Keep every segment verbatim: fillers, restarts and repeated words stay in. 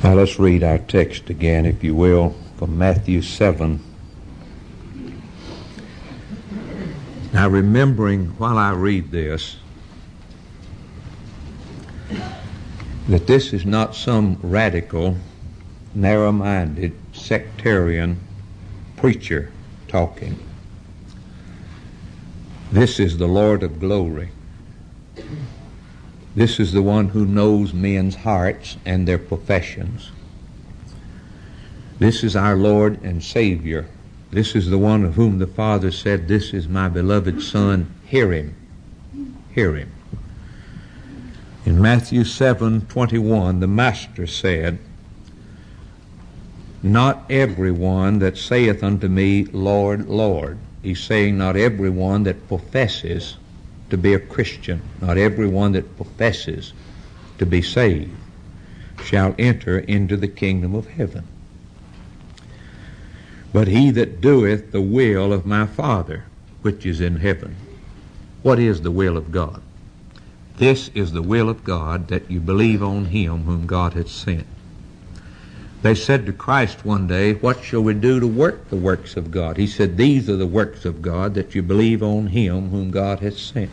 Now let's read our text again, if you will, from Matthew seven. Now remembering while I read this, that this is not some radical, narrow-minded, sectarian preacher talking. This is the Lord of glory. This is the one who knows men's hearts and their professions. This is our Lord and Savior. This is the one of whom the Father said, "This is my beloved Son, hear him." Hear him. In Matthew seven twenty-one, the Master said, "Not every one that saith unto me, Lord, Lord." He's saying not every one that professes to be a Christian, not every one that professes to be saved, shall enter into the kingdom of heaven, but he that doeth the will of my Father which is in heaven. What is the will of God? This is the will of God, that you believe on him whom God hath sent. They said to Christ one day, "What shall we do to work the works of God?" He said, "These are the works of God, that you believe on him whom God hath sent."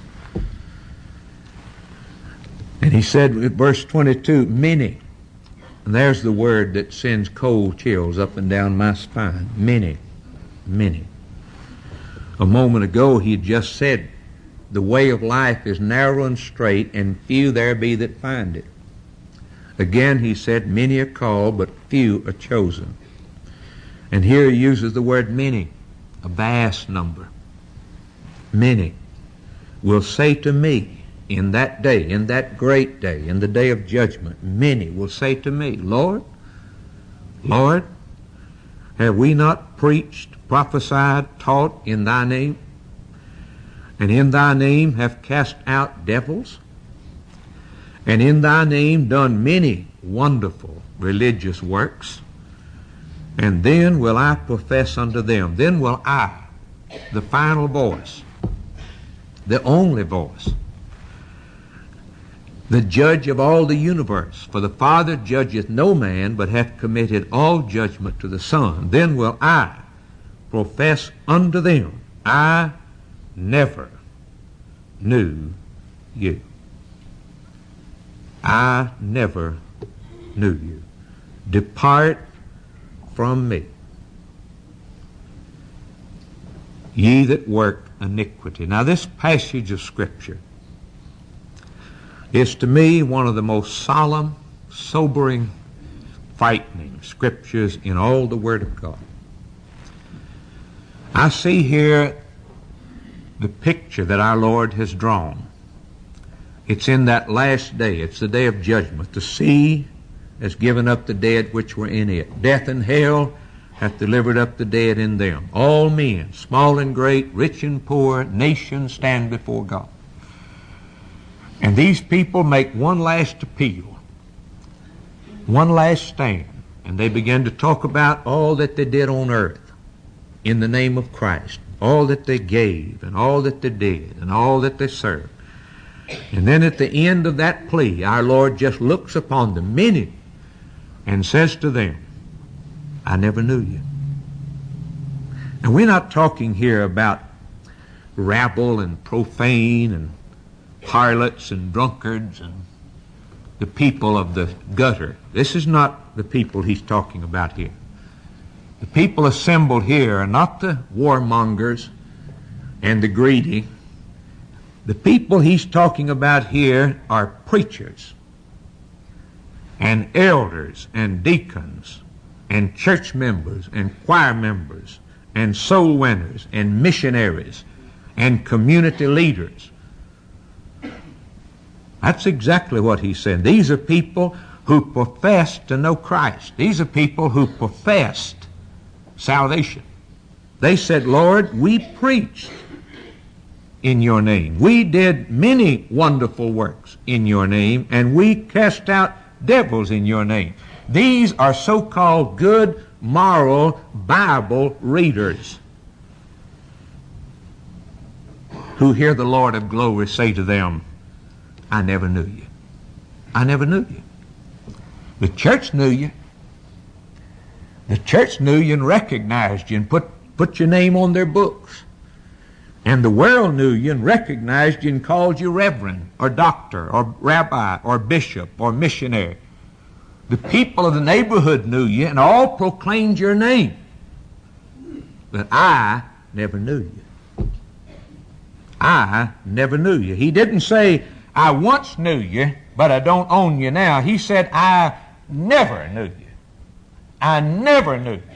And he said in verse twenty-two, many. And there's the word that sends cold chills up and down my spine. Many, many. A moment ago he had just said, the way of life is narrow and straight, and few there be that find it. Again he said, many are called, but few are chosen. And here he uses the word many, a vast number. Many will say to me in that day, in that great day, in the day of judgment, many will say to me, Lord, Lord, have we not preached, prophesied, taught in thy name? And in thy name have cast out devils? And in thy name done many wonderful religious works? And then will I profess unto them, then will I, the final voice, the only voice, the judge of all the universe, for the Father judgeth no man, but hath committed all judgment to the Son, then will I profess unto them, I never knew you. I never knew you. Depart from me, ye that work iniquity. Now this passage of Scripture is to me one of the most solemn, sobering, frightening Scriptures in all the Word of God. I see here the picture that our Lord has drawn. It's in that last day. It's the day of judgment. The sea has given up the dead which were in it. Death and hell hath delivered up the dead in them. All men, small and great, rich and poor, nations stand before God. And these people make one last appeal, one last stand, and they begin to talk about all that they did on earth in the name of Christ, all that they gave and all that they did and all that they served. And then at the end of that plea, our Lord just looks upon the many and says to them, I never knew you. And we're not talking here about rabble and profane and harlots and drunkards and the people of the gutter. This is not the people he's talking about here. The people assembled here are not the warmongers and the greedy. The people he's talking about here are preachers and elders and deacons and church members and choir members and soul winners and missionaries and community leaders. That's exactly what he's saying. These are people who profess to know Christ. These are people who professed salvation. They said, Lord, we preached in your name. We did many wonderful works in your name, and we cast out devils in your name. These are so-called good, moral, Bible readers who hear the Lord of glory say to them, I never knew you. I never knew you. The church knew you. The church knew you and recognized you and put, put your name on their books. And the world knew you and recognized you and called you reverend or doctor or rabbi or bishop or missionary. The people of the neighborhood knew you and all proclaimed your name. But I never knew you. I never knew you. He didn't say, I once knew you, but I don't own you now. He said, I never knew you. I never knew you.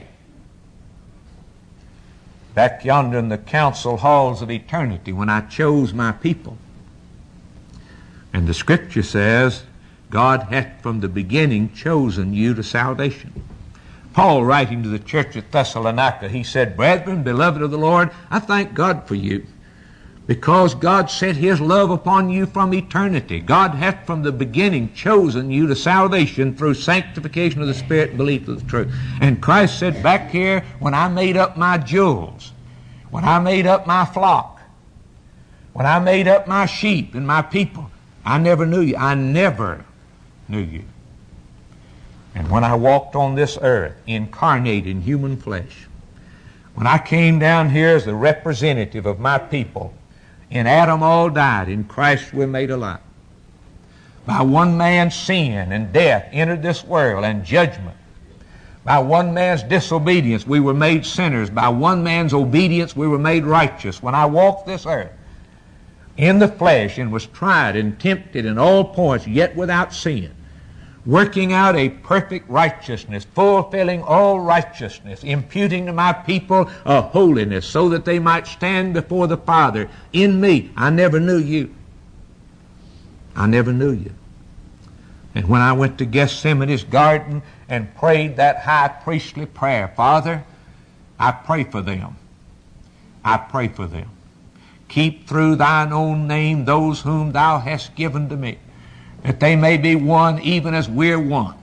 Back yonder in the council halls of eternity when I chose my people. And the Scripture says, God hath from the beginning chosen you to salvation. Paul, writing to the church at Thessalonica, he said, Brethren, beloved of the Lord, I thank God for you, because God set His love upon you from eternity. God hath from the beginning chosen you to salvation through sanctification of the Spirit and belief of the truth. And Christ said back here, when I made up my jewels, when I made up my flock, when I made up my sheep and my people, I never knew you. I never knew you. And when I walked on this earth, incarnate in human flesh, when I came down here as the representative of my people, in Adam all died, in Christ we're made alive. By one man's sin and death entered this world, and judgment. By one man's disobedience we were made sinners. By one man's obedience we were made righteous. When I walked this earth in the flesh and was tried and tempted in all points, yet without sin, working out a perfect righteousness, fulfilling all righteousness, imputing to my people a holiness, so that they might stand before the Father in me. I never knew you. I never knew you. And when I went to Gethsemane's garden and prayed that high priestly prayer, Father, I pray for them. I pray for them. Keep through thine own name those whom thou hast given to me, that they may be one even as we're one.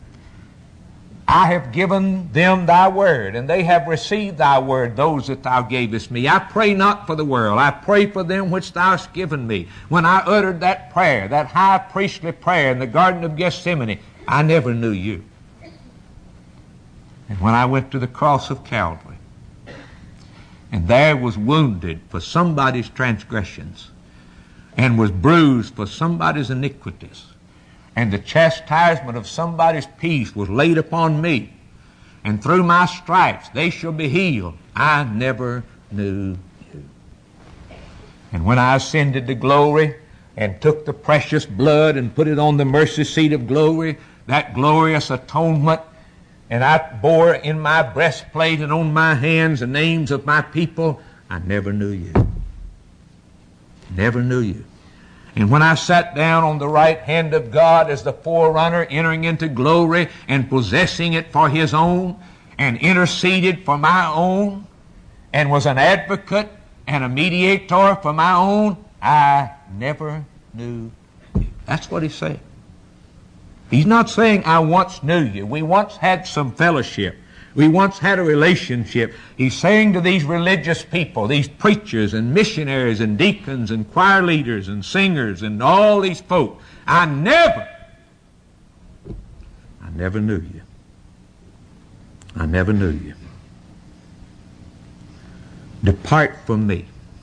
I have given them thy word, and they have received thy word, those that thou gavest me. I pray not for the world. I pray for them which thou hast given me. When I uttered that prayer, that high priestly prayer in the Garden of Gethsemane, I never knew you. And when I went to the cross of Calvary, and there was wounded for somebody's transgressions, and was bruised for somebody's iniquities, and the chastisement of somebody's peace was laid upon me, and through my stripes they shall be healed, I never knew you. And when I ascended to glory and took the precious blood and put it on the mercy seat of glory, that glorious atonement, and I bore in my breastplate and on my hands the names of my people, I never knew you. Never knew you. And when I sat down on the right hand of God as the forerunner, entering into glory and possessing it for His own, and interceded for my own, and was an advocate and a mediator for my own, I never knew you. That's what He's saying. He's not saying, I once knew you. We once had some fellowship. We once had a relationship. He's saying to these religious people, these preachers and missionaries and deacons and choir leaders and singers and all these folk, I never, I never knew you. I never knew you. Depart from me.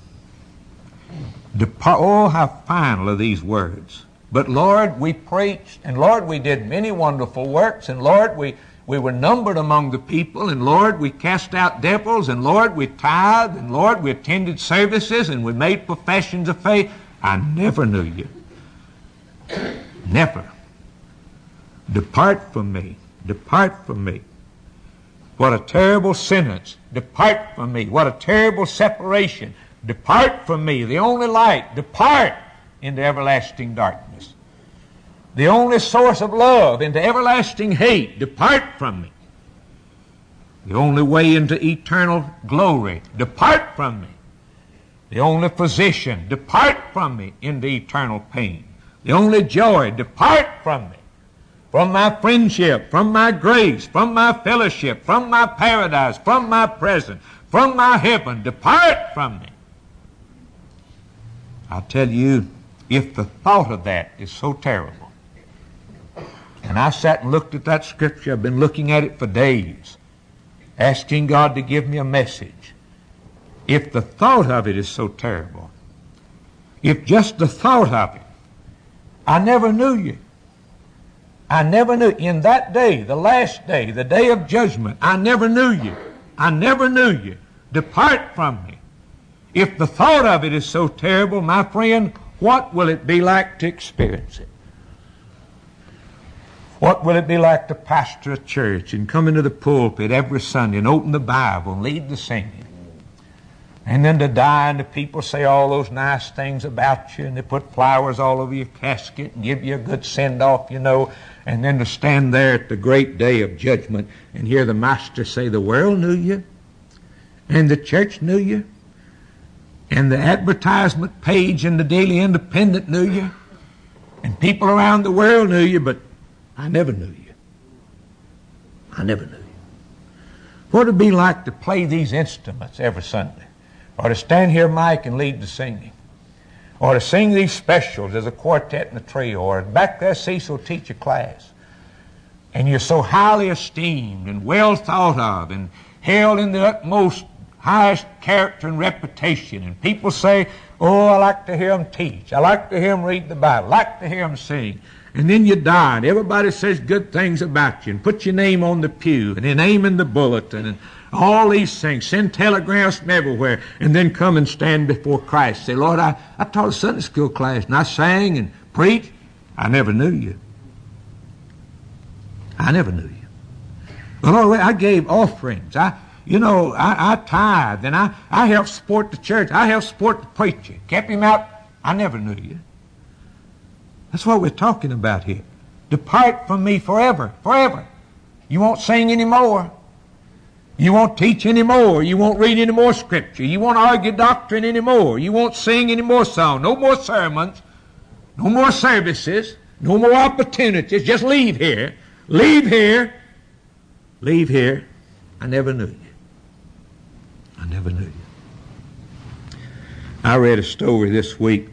Depart. Oh, how final are these words. But Lord, we preached, and Lord, we did many wonderful works, and Lord, we We were numbered among the people, and Lord, we cast out devils, and Lord, we tithed, and Lord, we attended services, and we made professions of faith. I never knew you. Never. Depart from me. Depart from me. What a terrible sentence. Depart from me. What a terrible separation. Depart from me, the only light. Depart into everlasting darkness. The only source of love, into everlasting hate. Depart from me. The only way into eternal glory. Depart from me. The only physician. Depart from me into eternal pain. The only joy. Depart from me. From my friendship, from my grace, from my fellowship, from my paradise, from my presence, from my heaven. Depart from me. I tell you, if the thought of that is so terrible, and I sat and looked at that scripture, I've been looking at it for days, asking God to give me a message. If the thought of it is so terrible, if just the thought of it, I never knew you. I never knew. In that day, the last day, the day of judgment, I never knew you. I never knew you. Depart from me. If the thought of it is so terrible, my friend, what will it be like to experience it? What will it be like to pastor a church and come into the pulpit every Sunday and open the Bible and lead the singing? And then to die and the people say all those nice things about you and they put flowers all over your casket and give you a good send-off, you know, and then to stand there at the great day of judgment and hear the Master say, the world knew you and the church knew you and the advertisement page in the Daily Independent knew you and people around the world knew you, but I never knew you. I never knew you. What would it be like to play these instruments every Sunday? Or to stand here, Mike, and lead the singing? Or to sing these specials as a quartet and a trio? Or back there, Cecil teach a class? And you're so highly esteemed and well thought of and held in the utmost highest character and reputation. And people say, oh, I like to hear them teach. I like to hear them read the Bible. I like to hear them sing. And then you die, and everybody says good things about you, and put your name on the pew, and your name in the bulletin, and all these things. Send telegrams from everywhere, and then come and stand before Christ. Say, Lord, I, I taught a Sunday school class, and I sang and preached. I never knew you. I never knew you. Well, Lord, I gave offerings. I, you know, I, I tithed, and I, I helped support the church. I helped support the preacher. Kept him out. I never knew you. That's what we're talking about here. Depart from me forever, forever. You won't sing anymore. You won't teach anymore. You won't read any more scripture. You won't argue doctrine anymore. You won't sing any more songs. No more sermons. No more services. No more opportunities. Just leave here. Leave here. Leave here. I never knew you. I never knew you. I read a story this week.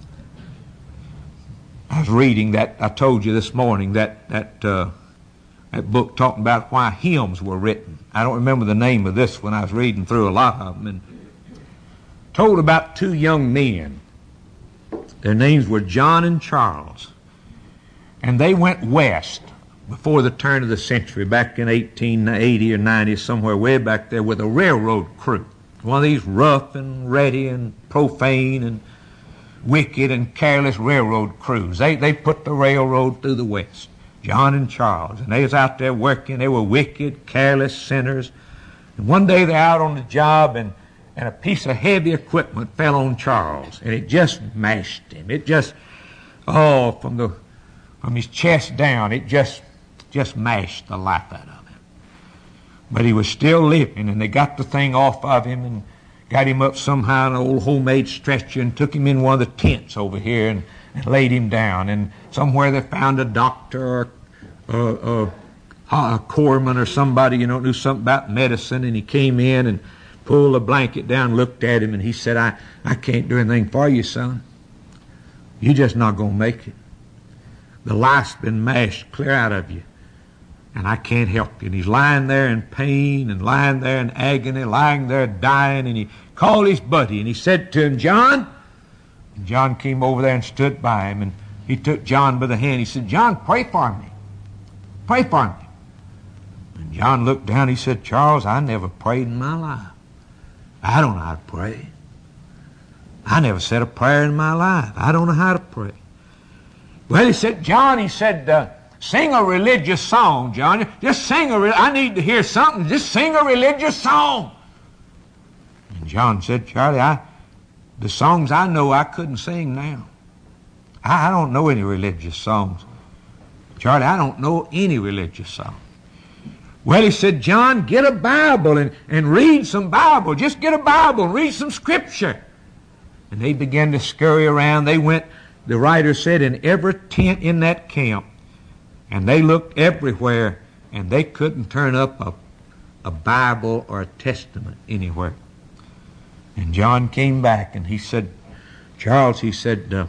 I was reading that, I told you this morning, that that uh, that book talking about why hymns were written. I don't remember the name of this one. I was reading through a lot of them and told about two young men. Their names were John and Charles. And they went west before the turn of the century, back in eighteen eighty or ninety, somewhere way back there, with a railroad crew. One of these rough and ready and profane and wicked and careless railroad crews. They, they put the railroad through the West, John and Charles. And they was out there working. They were wicked, careless sinners. And one day they're out on the job, and, and a piece of heavy equipment fell on Charles, and it just mashed him. It just, oh, from the from his chest down, it just, just mashed the life out of him. But he was still living, and they got the thing off of him, and got him up somehow in an old homemade stretcher and took him in one of the tents over here and, and laid him down. And somewhere they found a doctor or a, a, a corpsman or somebody, you know, knew something about medicine. And he came in and pulled a blanket down, looked at him, and he said, I, I can't do anything for you, son. You're just not going to make it. The life's been mashed clear out of you, and I can't help you. And he's lying there in pain and lying there in agony, lying there dying, and he called his buddy, and he said to him, John. And John came over there and stood by him, and he took John by the hand. He said, John, pray for me. Pray for me. And John looked down. He said, Charles, I never prayed in my life. I don't know how to pray. I never said a prayer in my life. I don't know how to pray. Well, he said, John, he said, uh, sing a religious song, John. Just sing a, re- I need to hear something. Just sing a religious song. And John said, Charlie, I, the songs I know I couldn't sing now. I, I don't know any religious songs. Charlie, I don't know any religious song. Well, he said, John, get a Bible and, and read some Bible. Just get a Bible and read some Scripture. And they began to scurry around. They went, the writer said, in every tent in that camp. And they looked everywhere, and they couldn't turn up a, a Bible or a Testament anywhere. And John came back, and he said, Charles, he said, uh,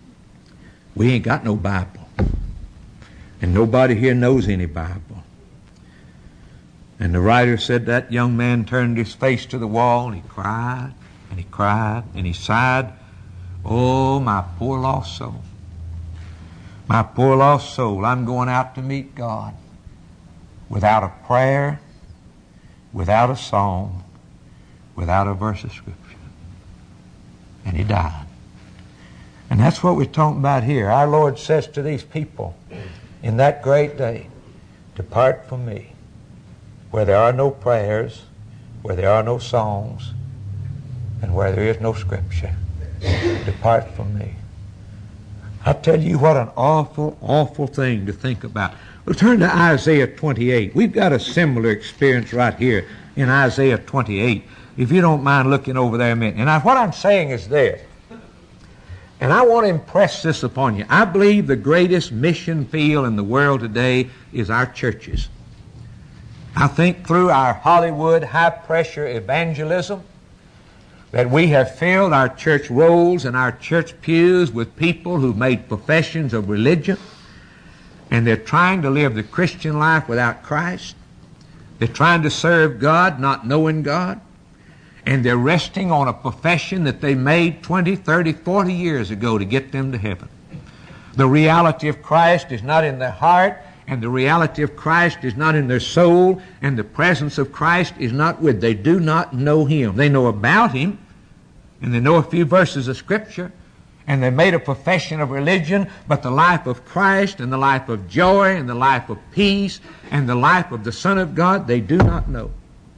we ain't got no Bible. And nobody here knows any Bible. And the writer said that young man turned his face to the wall and he cried and he cried and he sighed, "Oh, my poor lost soul. My poor lost soul, I'm going out to meet God without a prayer, without a song, without a verse of Scripture." And he died. And that's what we're talking about here. Our Lord says to these people in that great day, "Depart from me, where there are no prayers, where there are no songs, and where there is no Scripture. Depart from me." I tell you what an awful, awful thing to think about. We'll turn to Isaiah twenty-eight. We've got a similar experience right here in Isaiah twenty-eight. If you don't mind looking over there a minute. And I, what I'm saying is this, and I want to impress this upon you. I believe the greatest mission field in the world today is our churches. I think through our Hollywood high-pressure evangelism that we have filled our church rolls and our church pews with people who've made professions of religion, and they're trying to live the Christian life without Christ. They're trying to serve God, not knowing God. And they're resting on a profession that they made twenty, thirty, forty years ago to get them to heaven. The reality of Christ is not in their heart, and the reality of Christ is not in their soul, and the presence of Christ is not with. They do not know Him. They know about Him, and they know a few verses of Scripture, and they made a profession of religion, but the life of Christ and the life of joy and the life of peace and the life of the Son of God, they do not know.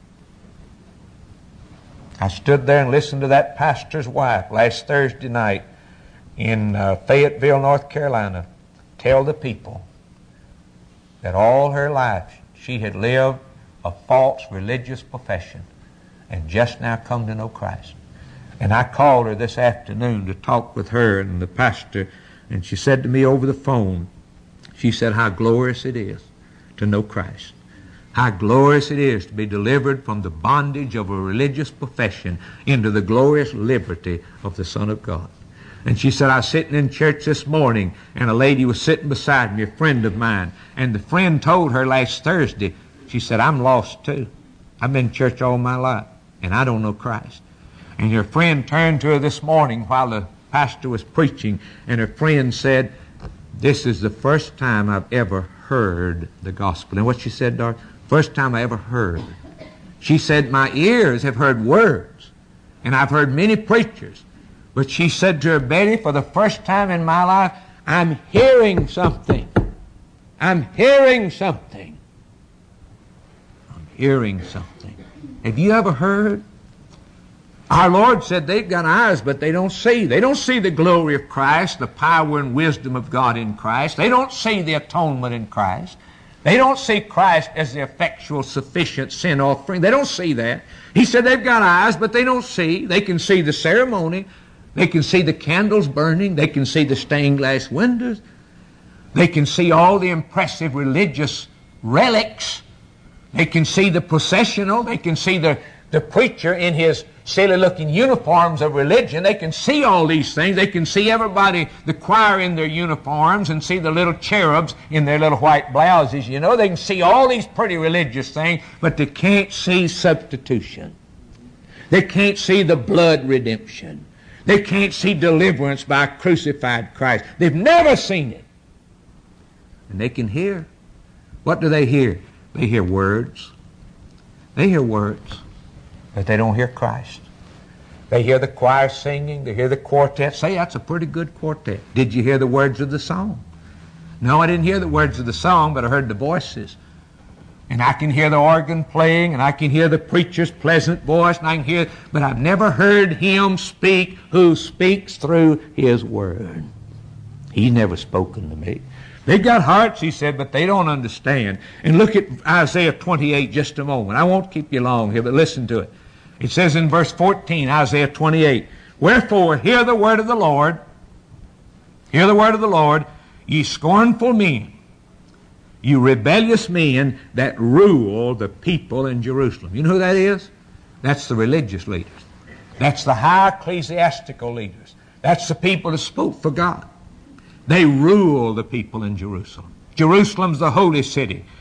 I stood there and listened to that pastor's wife last Thursday night in uh, Fayetteville, North Carolina, tell the people that all her life she had lived a false religious profession and just now come to know Christ. And I called her this afternoon to talk with her and the pastor, and she said to me over the phone, she said, "How glorious it is to know Christ. How glorious it is to be delivered from the bondage of a religious profession into the glorious liberty of the Son of God." And she said, "I was sitting in church this morning, and a lady was sitting beside me, a friend of mine, and the friend told her last Thursday," she said, "I'm lost too. I've been in church all my life, and I don't know Christ." And her friend turned to her this morning while the pastor was preaching, and her friend said, "This is the first time I've ever heard the gospel." And what she said, Dark, first time I ever heard. She said, "My ears have heard words, and I've heard many preachers." But she said to her, "Betty, for the first time in my life, I'm hearing something. I'm hearing something. I'm hearing something." Have you ever heard? Our Lord said they've got eyes, but they don't see. They don't see the glory of Christ, the power and wisdom of God in Christ. They don't see the atonement in Christ. They don't see Christ as the effectual, sufficient sin offering. They don't see that. He said they've got eyes, but they don't see. They can see the ceremony. They can see the candles burning. They can see the stained glass windows. They can see all the impressive religious relics. They can see the processional. They can see the, the preacher in his silly-looking uniforms of religion. They can see all these things. They can see everybody, the choir in their uniforms, and see the little cherubs in their little white blouses. You know, they can see all these pretty religious things, but they can't see substitution. They can't see the blood redemption. They can't see deliverance by a crucified Christ. They've never seen it. And they can hear. What do they hear? They hear words. They hear words. But they don't hear Christ. They hear the choir singing. They hear the quartet. Say, that's a pretty good quartet. Did you hear the words of the song? No, I didn't hear the words of the song, but I heard the voices. And I can hear the organ playing, and I can hear the preacher's pleasant voice, and I can hear, but I've never heard him speak who speaks through his word. He's never spoken to me. They've got hearts, he said, but they don't understand. And look at Isaiah twenty-eight just a moment. I won't keep you long here, but listen to it. It says in verse fourteen, Isaiah twenty-eight, "Wherefore hear the word of the Lord, hear the word of the Lord, ye scornful men, you rebellious men that rule the people in Jerusalem." You know who that is? That's the religious leaders. That's the high ecclesiastical leaders. That's the people that spoke for God. They rule the people in Jerusalem. Jerusalem's the holy city.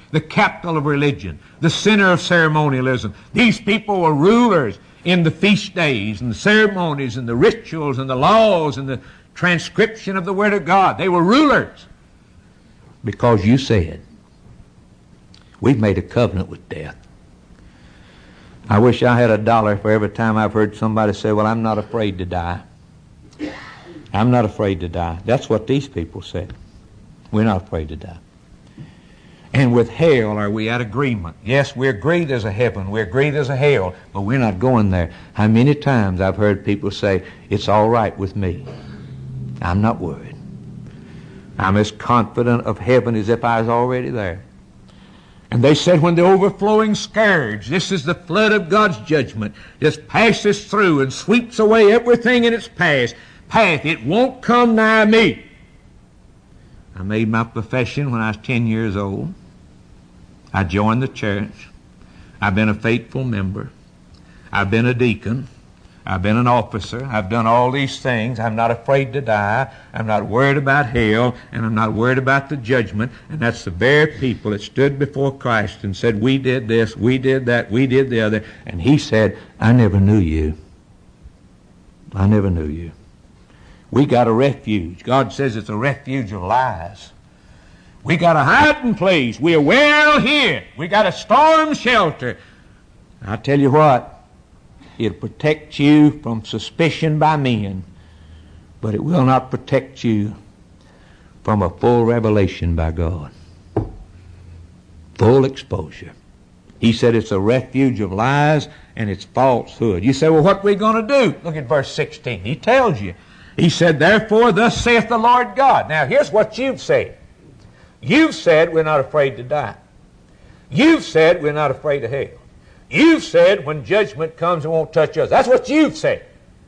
the capital of religion, the center of ceremonialism. These people were rulers in the feast days and the ceremonies and the rituals and the laws and the transcription of the Word of God. They were rulers because you said, we've made a covenant with death. I wish I had a dollar for every time I've heard somebody say, well, I'm not afraid to die. I'm not afraid to die. That's what these people said. We're not afraid to die. And with hell, are we at agreement? Yes, we agree there's a heaven. We agree there's a hell, but we're not going there. How many times I've heard people say, it's all right with me. I'm not worried. I'm as confident of heaven as if I was already there. And they said when the overflowing scourge, this is the flood of God's judgment, just passes through and sweeps away everything in its path, path, it won't come nigh me. I made my profession when I was ten years old. I joined the church. I've been a faithful member. I've been a deacon. I've been an officer. I've done all these things. I'm not afraid to die. I'm not worried about hell, and I'm not worried about the judgment. And that's the very people that stood before Christ and said, we did this, we did that, we did the other. And he said, I never knew you. I never knew you. We got a refuge. God says it's a refuge of lies. We got a hiding place. We're well hid. We got a storm shelter. I tell you what, it'll protect you from suspicion by men, but it will not protect you from a full revelation by God. Full exposure. He said it's a refuge of lies and it's falsehood. You say, well, what are we going to do? Look at verse sixteen. He tells you. He said, therefore, thus saith the Lord God. Now, here's what you've said. You've said we're not afraid to die. You've said we're not afraid of hell. You've said when judgment comes it won't touch us. That's what you've said.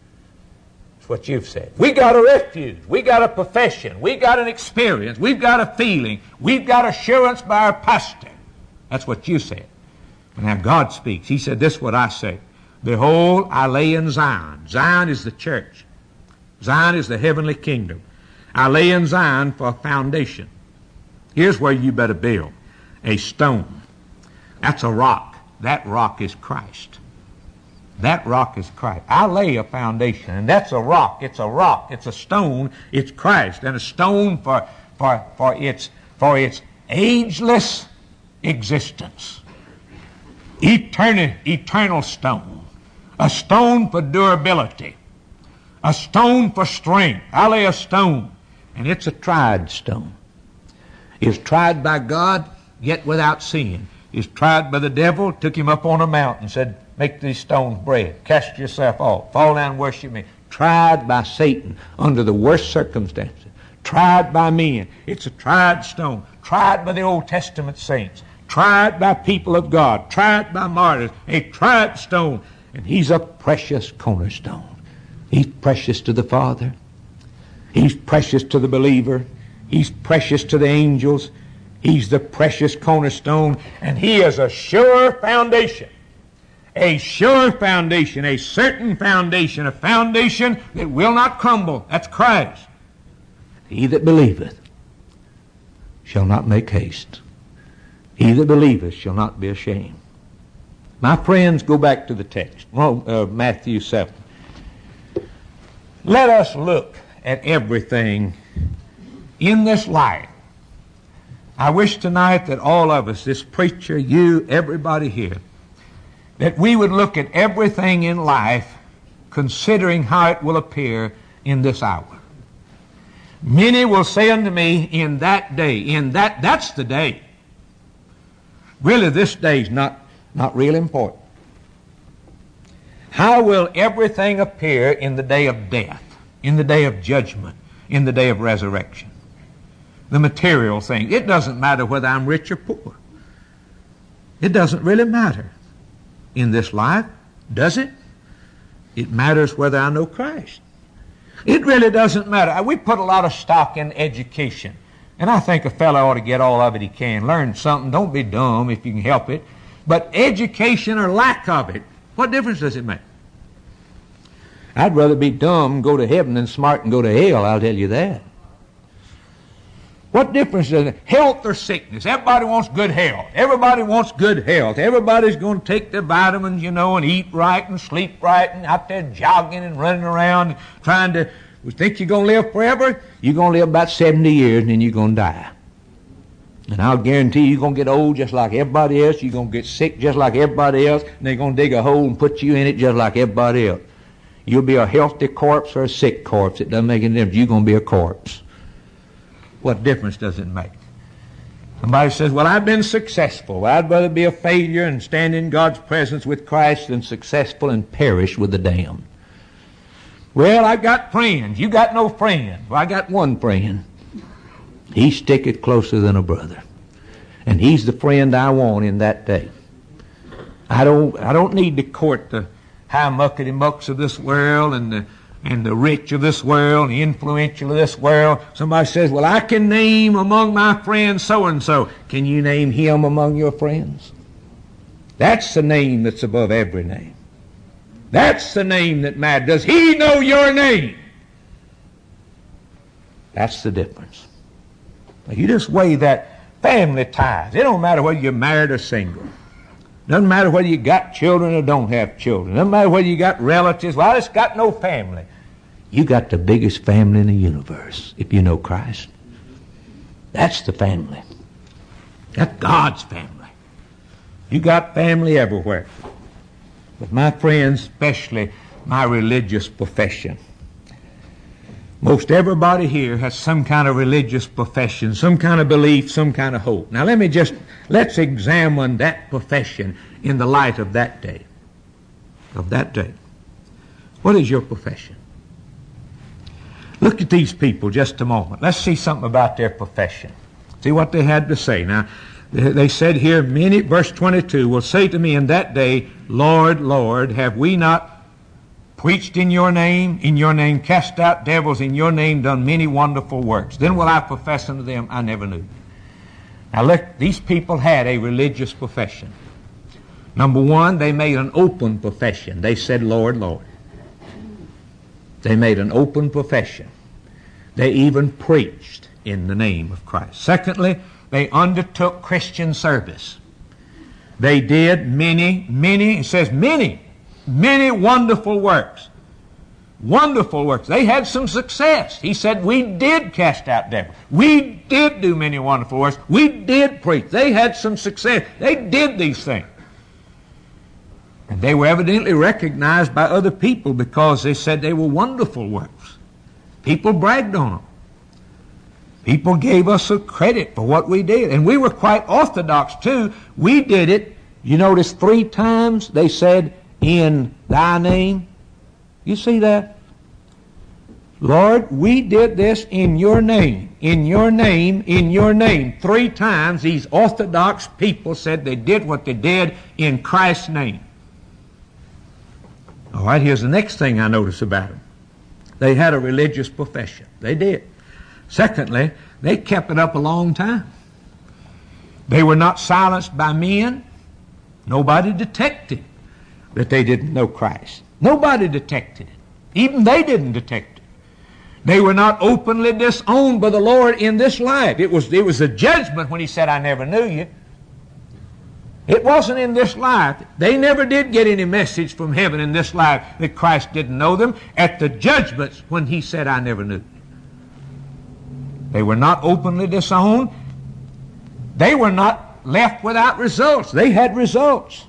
That's what you've said. We got a refuge. We got a profession. We got an experience. We've got a feeling. We've got assurance by our pastor. That's what you said. And now God speaks. He said, this is what I say. Behold, I lay in Zion. Zion is the church. Zion is the heavenly kingdom. I lay in Zion for a foundation. Here's where you better build. A stone. That's a rock. That rock is Christ. That rock is Christ. I lay a foundation, and that's a rock. It's a rock. It's a stone. It's Christ. And a stone for, for, for, its, for its ageless existence. Eternal, eternal stone. A stone for durability. A stone for strength. I lay a stone, and it's a tried stone. It's tried by God, yet without sin. It's tried by the devil, took him up on a mountain and said, make these stones bread. Cast yourself off. Fall down and worship me. Tried by Satan under the worst circumstances. Tried by men. It's a tried stone. Tried by the Old Testament saints. Tried by people of God. Tried by martyrs. A tried stone. And he's a precious cornerstone. He's precious to the Father. He's precious to the believer. He's precious to the angels. He's the precious cornerstone, and he is a sure foundation. A sure foundation, a certain foundation, a foundation that will not crumble. That's Christ. He that believeth shall not make haste. He that believeth shall not be ashamed. My friends, go back to the text, uh, Matthew seven. Let us look at everything in this light. I wish tonight that all of us, this preacher, you, everybody here, that we would look at everything in life considering how it will appear in this hour. Many will say unto me, in that day, in that, that's the day. Really, this day is not, not real important. How will everything appear in the day of death, in the day of judgment, in the day of resurrection? The material thing. It doesn't matter whether I'm rich or poor. It doesn't really matter in this life, does it? It matters whether I know Christ. It really doesn't matter. We put a lot of stock in education, and I think a fellow ought to get all of it he can. Learn something. Don't be dumb if you can help it. But education or lack of it, what difference does it make? I'd rather be dumb and go to heaven than smart and go to hell, I'll tell you that. What difference does it? Health or sickness? Everybody wants good health. Everybody wants good health. Everybody's going to take their vitamins, you know, and eat right and sleep right and out there jogging and running around trying to... You think you're going to live forever? You're going to live about seventy years and then you're going to die. And I'll guarantee you, you're going to get old just like everybody else. You're going to get sick just like everybody else. And they're going to dig a hole and put you in it just like everybody else. You'll be a healthy corpse or a sick corpse. It doesn't make any difference. You're going to be a corpse. What difference does it make? Somebody says, well, I've been successful. I'd rather be a failure and stand in God's presence with Christ than successful and perish with the damned. Well, I've got friends. You got no friends. Well, I got one friend. He sticketh closer than a brother. And he's the friend I want in that day. I don't I don't need to court the high muckety mucks of this world and the and the rich of this world, and the influential of this world. Somebody says, well, I can name among my friends so-and-so. Can you name him among your friends? That's the name that's above every name. That's the name that matters. Does he know your name? That's the difference. You just weigh that family ties. It don't matter whether you're married or single. Doesn't matter whether you got children or don't have children. Doesn't matter whether you got relatives. Well, I just got no family. You got the biggest family in the universe if you know Christ. That's the family. That's God's family. You got family everywhere. But my friends, especially my religious profession. Most everybody here has some kind of religious profession, some kind of belief, some kind of hope. Now let me just, let's examine that profession in the light of that day. Of that day. What is your profession? Look at these people just a moment. Let's see something about their profession. See what they had to say. Now, they said here, many, verse twenty-two, will say to me in that day, Lord, Lord, have we not preached in your name, in your name cast out devils, in your name done many wonderful works? Then will I profess unto them, I never knew you. Now look, these people had a religious profession. Number one, they made an open profession. They said, Lord, Lord. They made an open profession. They even preached in the name of Christ. Secondly, they undertook Christian service. They did many, many, it says many, many wonderful works. Wonderful works. They had some success. He said, we did cast out devils. We did do many wonderful works. We did preach. They had some success. They did these things. And they were evidently recognized by other people because they said they were wonderful works. People bragged on them. People gave us a credit for what we did. And we were quite orthodox too. We did it, you notice three times they said, in thy name. You see that? Lord, we did this in your name, in your name, in your name. Three times these orthodox people said they did what they did in Christ's name. All right, here's the next thing I notice about them. They had a religious profession. They did. Secondly, they kept it up a long time. They were not silenced by men. Nobody detected that they didn't know Christ. Nobody detected it. Even they didn't detect it. They were not openly disowned by the Lord in this life. It was, it was a judgment when he said, I never knew you. It wasn't in this life. They never did get any message from heaven in this life that Christ didn't know them. At the judgments when he said, I never knew you. They were not openly disowned. They were not left without results. They had results.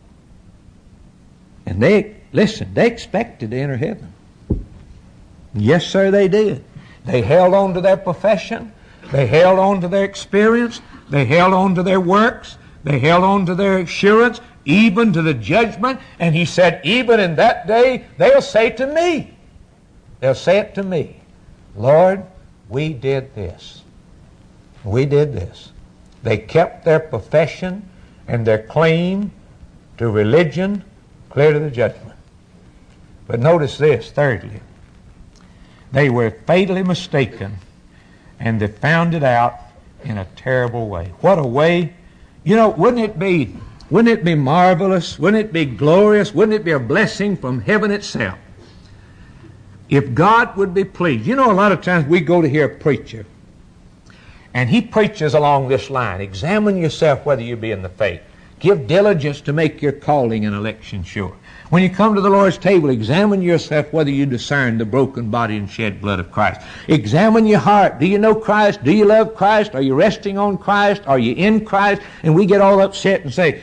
And they, listen, they expected to enter heaven. Yes, sir, they did. They held on to their profession. They held on to their experience. They held on to their works. They held on to their assurance, even to the judgment. And he said, even in that day, they'll say to me, they'll say it to me, Lord, we did this. We did this. They kept their profession and their claim to religion clear to the judgment. But notice this, thirdly. They were fatally mistaken, and they found it out in a terrible way. What a way. You know, wouldn't it be, wouldn't it be marvelous? Wouldn't it be glorious? Wouldn't it be a blessing from heaven itself if God would be pleased? You know, a lot of times we go to hear a preacher, And he preaches along this line. Examine yourself whether you be in the faith. Give diligence to make your calling and election sure. When you come to the Lord's table, examine yourself whether you discern the broken body and shed blood of Christ. Examine your heart. Do you know Christ? Do you love Christ? Are you resting on Christ? Are you in Christ? And we get all upset and say,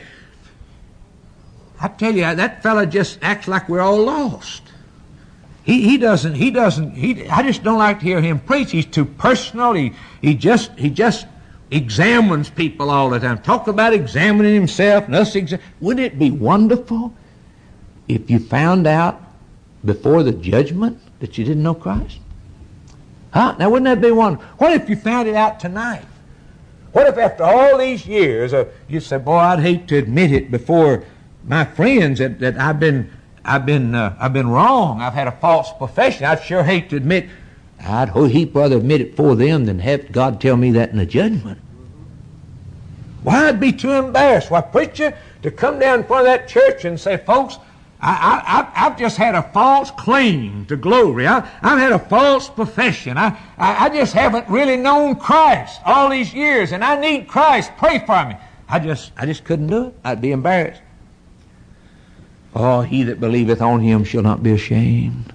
I tell you, that fella just acts like we're all lost. He, he doesn't, he doesn't, he, I just don't like to hear him preach. He's too personal. He, he just, he just examines people all the time. Talk about examining himself and us exam- Wouldn't it be wonderful if you found out before the judgment that you didn't know Christ? Huh? Now wouldn't that be wonderful? What if you found it out tonight? What if after all these years uh, you said, boy, I'd hate to admit it before my friends that, that I've been I've been uh, I've been wrong. I've had a false profession. I'd sure hate to admit. I'd a heap rather admit it for them than have God tell me that in the judgment. Why, I'd be too embarrassed. Why, preacher, to come down in front of that church and say, folks, I, I, I've just had a false claim to glory. I, I've had a false profession. I, I, I just haven't really known Christ all these years, and I need Christ. Pray for me. I just, I just couldn't do it. I'd be embarrassed. Oh, he that believeth on him shall not be ashamed.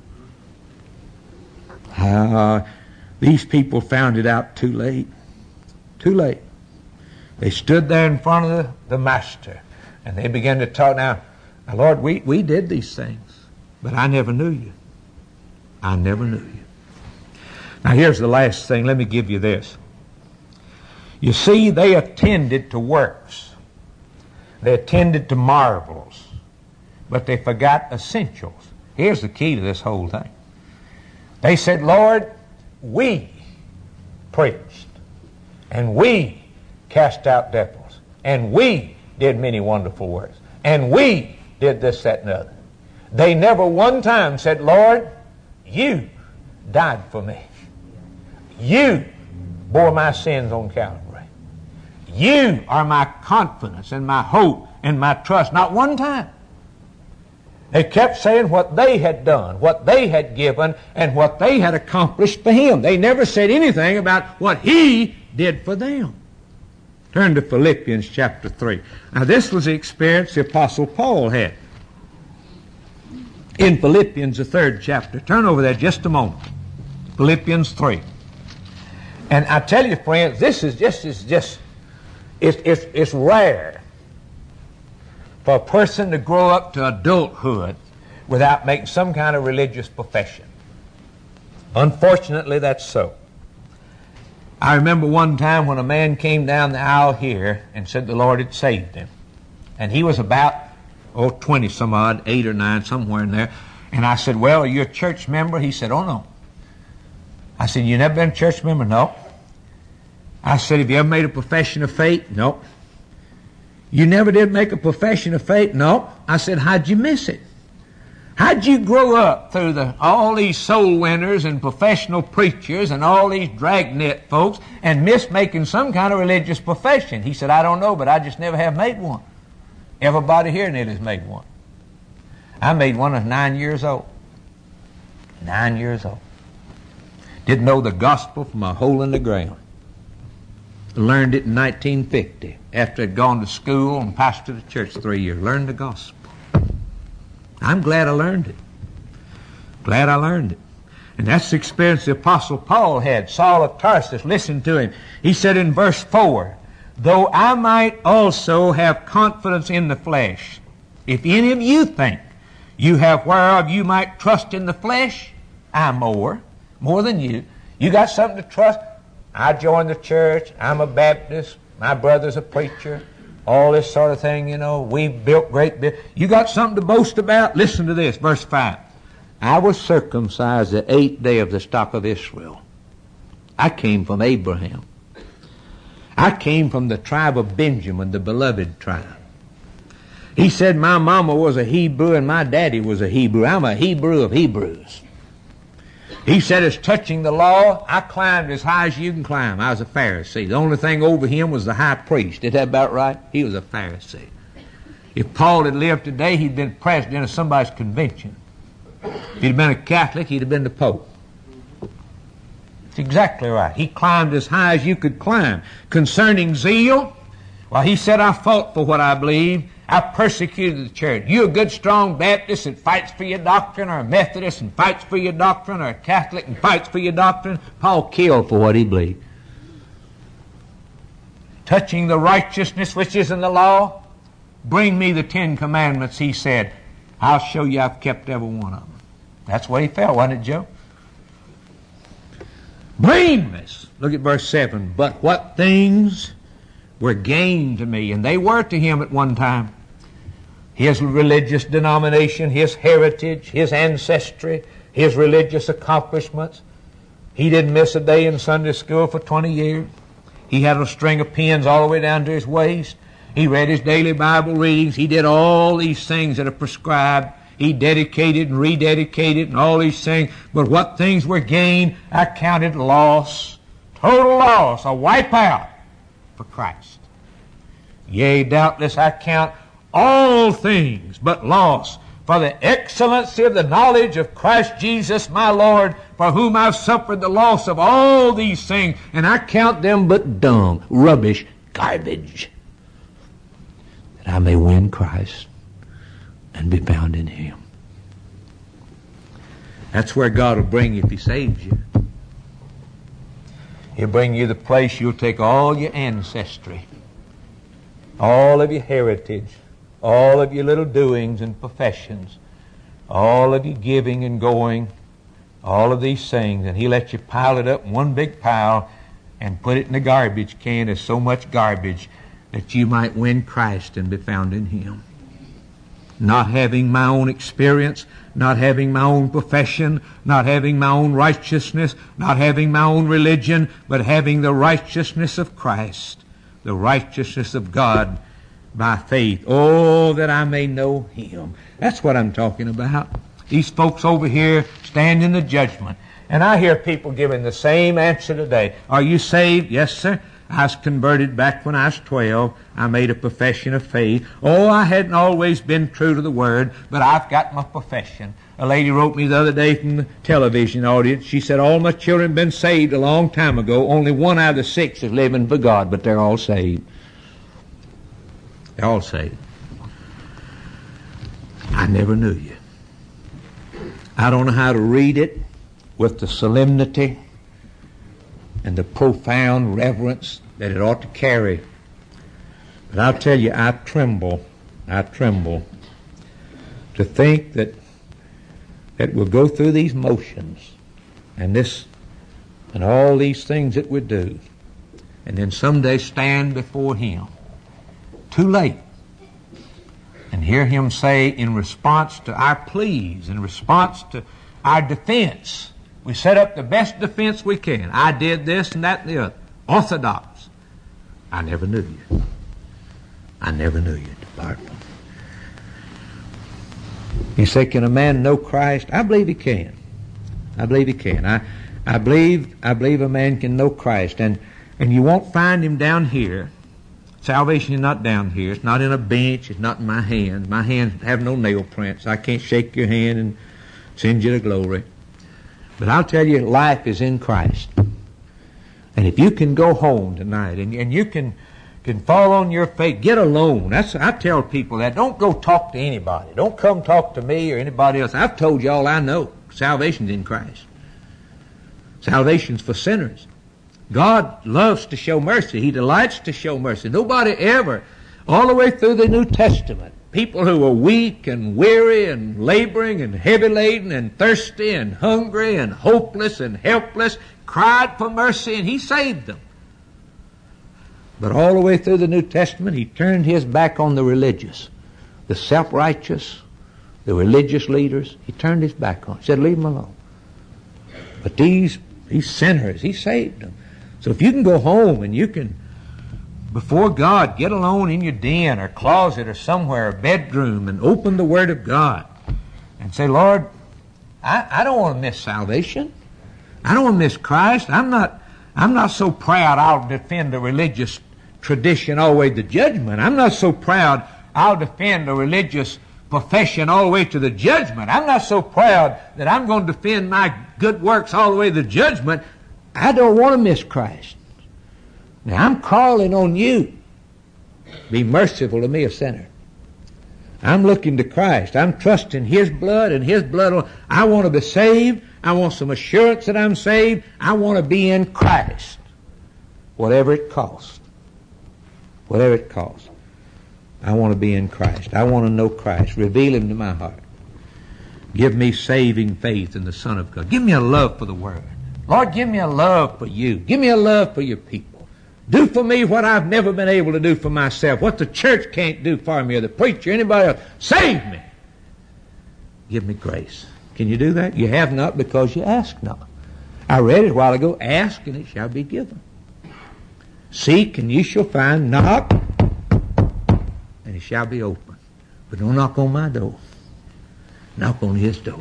Uh, these people found it out too late. Too late. They stood there in front of the, the master, and they began to talk. Now, now, Lord, we, we did these things, but I never knew you. I never knew you. Now, here's the last thing. Let me give you this. You see, they attended to works. They attended to marvels. But they forgot essentials. Here's the key to this whole thing. They said, Lord, we preached, and we cast out devils, and we did many wonderful works, and we did this, that, and the other. They never one time said, Lord, you died for me. You bore my sins on Calvary. You are my confidence and my hope and my trust. Not one time. They kept saying what they had done, what they had given, and what they had accomplished for him. They never said anything about what he did for them. Turn to Philippians chapter three. Now this was the experience the Apostle Paul had. In Philippians, the third chapter. Turn over there just a moment. Philippians three. And I tell you, friends, this is just, it's just, it's, it's, it's rare for a person to grow up to adulthood without making some kind of religious profession. Unfortunately, that's so. I remember one time when a man came down the aisle here and said the Lord had saved him. And he was about, oh, twenty some odd, eight or nine, somewhere in there. And I said, well, are you a church member? He said, oh, no. I said, you never been a church member? No. I said, have you ever made a profession of faith? No. You never did make a profession of faith? No. I said, how'd you miss it? How'd you grow up through the, all these soul winners and professional preachers and all these dragnet folks and miss making some kind of religious profession? He said, I don't know, but I just never have made one. Everybody here nearly has made one. I made one at nine years old. Nine years old. Didn't know the gospel from a hole in the ground. Learned it in nineteen fifty after I'd gone to school and pastored a church three years. Learned the gospel. I'm glad I learned it. Glad I learned it. And that's the experience the Apostle Paul had. Saul of Tarsus, listen to him. He said in verse four, though I might also have confidence in the flesh, if any of you think you have whereof you might trust in the flesh, I'm more, more than you. You got something to trust? I joined the church. I'm a Baptist. My brother's a preacher. All this sort of thing, you know. We built great bit. You got something to boast about? Listen to this, verse five. I was circumcised the eighth day of the stock of Israel. I came from Abraham. I came from the tribe of Benjamin, the beloved tribe. He said my mama was a Hebrew and my daddy was a Hebrew. I'm a Hebrew of Hebrews. He said, as touching the law, I climbed as high as you can climb. I was a Pharisee. The only thing over him was the high priest. Is that about right? He was a Pharisee. If Paul had lived today, he'd been president of somebody's convention. If he'd been a Catholic, he'd have been the Pope. It's exactly right. He climbed as high as you could climb. Concerning zeal, well, he said, I fought for what I believe. I persecuted the church. You a good, strong Baptist that fights for your doctrine, or a Methodist and fights for your doctrine, or a Catholic and fights for your doctrine? Paul killed for what he believed. Touching the righteousness which is in the law, bring me the Ten Commandments, he said. I'll show you I've kept every one of them. That's where he fell, wasn't it, Joe? Blameless. Look at verse seven. But what things were gain to me, and they were to him at one time. His religious denomination, his heritage, his ancestry, his religious accomplishments. He didn't miss a day in Sunday school for twenty years. He had a string of pins all the way down to his waist. He read his daily Bible readings. He did all these things that are prescribed. He dedicated and rededicated and all these things. But what things were gained, I counted loss. Total loss, a wipeout for Christ. Yea, doubtless I count all things but loss for the excellency of the knowledge of Christ Jesus my Lord, for whom I've suffered the loss of all these things, and I count them but dung, rubbish, garbage, that I may win Christ and be found in him. That's where God will bring you if he saves you. He'll bring you the place you'll take all your ancestry, all of your heritage, all of your little doings and professions, all of your giving and going, all of these things, and he'll let you pile it up in one big pile and put it in the garbage can as so much garbage that you might win Christ and be found in him. Not having my own experience, not having my own profession, not having my own righteousness, not having my own religion, but having the righteousness of Christ, the righteousness of God by faith. Oh, that I may know him. That's what I'm talking about. These folks over here stand in the judgment. And I hear people giving the same answer today. Are you saved? Yes, sir. I was converted back when I was twelve. I made a profession of faith. Oh, I hadn't always been true to the Word, but I've got my profession. A lady wrote me the other day from the television audience. She said, all my children have been saved a long time ago. Only one out of the six is living for God, but they're all saved. They're all saved. I never knew you. I don't know how to read it with the solemnity and the profound reverence that it ought to carry. But I'll tell you, I tremble, I tremble to think that that we'll go through these motions and this and all these things that we do, and then someday stand before him, too late, and hear him say in response to our pleas, in response to our defense, we set up the best defense we can. I did this and that and the other. Orthodox. I never knew you. I never knew you. Depart from me. You say, can a man know Christ? I believe he can. I believe he can. I, I believe I believe a man can know Christ. And, and you won't find him down here. Salvation is not down here. It's not in a bench. It's not in my hands. My hands have no nail prints. I can't shake your hand and send you to glory. But I'll tell you, life is in Christ. And if you can go home tonight and, and you can can fall on your face, get alone. That's I tell people that. Don't go talk to anybody. Don't come talk to me or anybody else. I've told you all I know. Salvation's in Christ. Salvation's for sinners. God loves to show mercy. He delights to show mercy. Nobody ever, all the way through the New Testament, people who were weak and weary and laboring and heavy laden and thirsty and hungry and hopeless and helpless cried for mercy, and he saved them. But all the way through the New Testament, he turned his back on the religious, the self-righteous, the religious leaders. He turned his back on. He said, leave them alone. But these, these sinners, he saved them. So if you can go home and you can, before God, get alone in your den or closet or somewhere, or bedroom, and open the Word of God and say, Lord, I, I don't want to miss salvation. I don't want to miss Christ. I'm not, I'm not so proud I'll defend a religious tradition all the way to judgment. I'm not so proud I'll defend a religious profession all the way to the judgment. I'm not so proud that I'm going to defend my good works all the way to the judgment. I don't want to miss Christ. Now, I'm calling on you. Be merciful to me, a sinner. I'm looking to Christ. I'm trusting His blood and His blood. I want to be saved. I want some assurance that I'm saved. I want to be in Christ. Whatever it costs. Whatever it costs. I want to be in Christ. I want to know Christ. Reveal Him to my heart. Give me saving faith in the Son of God. Give me a love for the Word. Lord, give me a love for you. Give me a love for your people. Do for me what I've never been able to do for myself, what the church can't do for me, or the preacher, anybody else. Save me. Give me grace. Can you do that? You have not because you ask not. I read it a while ago. Ask and it shall be given. Seek and you shall find. Knock and it shall be open. But don't knock on my door. Knock on His door.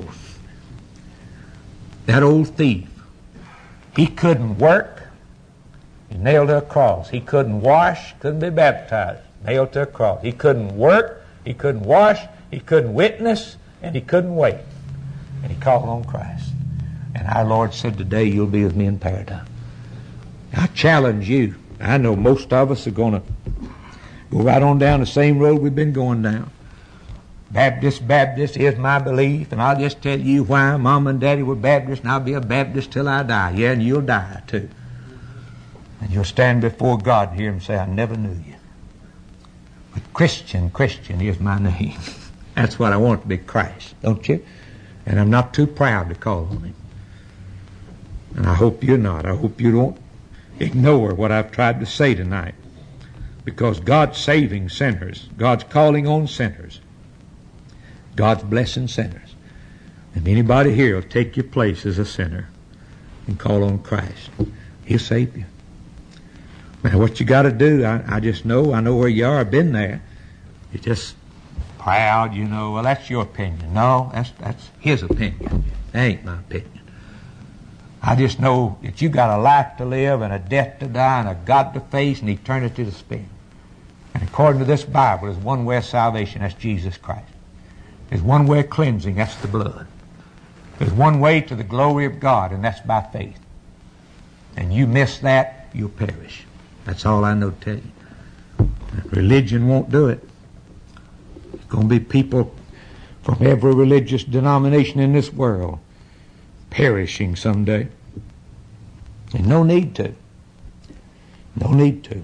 That old thief, he couldn't work. He nailed to a cross. He couldn't wash, couldn't be baptized. Nailed to a cross. He couldn't work, he couldn't wash, he couldn't witness, and he couldn't wait. And he called on Christ. And our Lord said, today you'll be with me in paradise. I challenge you. I know most of us are going to go right on down the same road we've been going down. Baptist, Baptist is my belief, and I'll just tell you why. Mom and Daddy were Baptists, and I'll be a Baptist till I die. Yeah, and you'll die too. And you'll stand before God and hear Him say, I never knew you. But Christian, Christian is my name. That's what I want to be, Christ, don't you? And I'm not too proud to call on Him. And I hope you're not. I hope you don't ignore what I've tried to say tonight. Because God's saving sinners, God's calling on sinners, God's blessing sinners. If anybody here will take your place as a sinner and call on Christ, He'll save you. Now, what you got to do, I, I just know, I know where you are, I've been there. You're just proud, you know, well, that's your opinion. No, that's, that's His opinion. That ain't my opinion. I just know that you got a life to live and a death to die and a God to face and eternity to spend. And according to this Bible, there's one way of salvation, that's Jesus Christ. There's one way of cleansing, that's the blood. There's one way to the glory of God, and that's by faith. And you miss that, you'll perish. That's all I know to tell you. Religion won't do it. There's going to be people from every religious denomination in this world perishing someday. And no need to. No need to.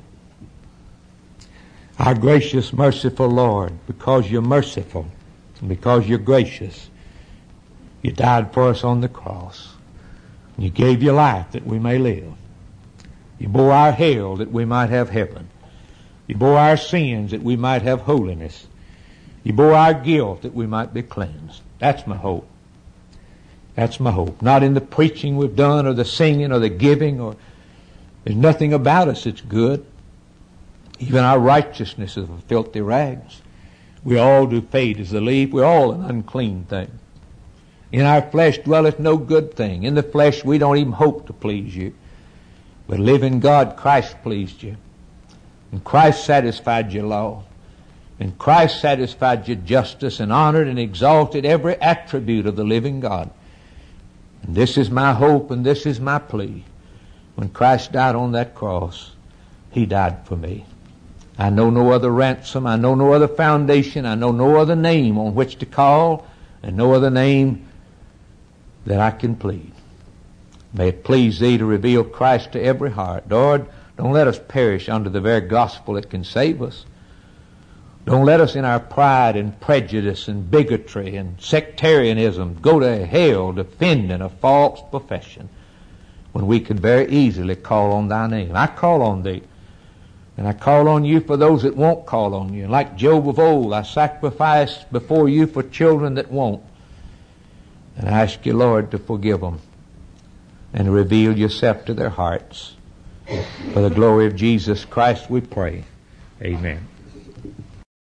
Our gracious, merciful Lord, because you're merciful and because you're gracious, you died for us on the cross. You gave your life that we may live. You bore our hell that we might have heaven. You bore our sins that we might have holiness. You bore our guilt that we might be cleansed. That's my hope. That's my hope. Not in the preaching we've done or the singing or the giving, or there's nothing about us that's good. Even our righteousness is of filthy rags. We all do fade as the leaf. We're all an unclean thing. In our flesh dwelleth no good thing. In the flesh we don't even hope to please you. But living God, Christ pleased you. And Christ satisfied your law. And Christ satisfied your justice and honored and exalted every attribute of the living God. And this is my hope and this is my plea. When Christ died on that cross, He died for me. I know no other ransom. I know no other foundation. I know no other name on which to call, and no other name that I can plead. May it please Thee to reveal Christ to every heart. Lord, don't let us perish under the very gospel that can save us. Don't let us in our pride and prejudice and bigotry and sectarianism go to hell defending a false profession when we could very easily call on Thy name. I call on Thee. And I call on You for those that won't call on You. And like Job of old, I sacrifice before You for children that won't. And I ask You, Lord, to forgive them and reveal Yourself to their hearts. For the glory of Jesus Christ we pray. Amen.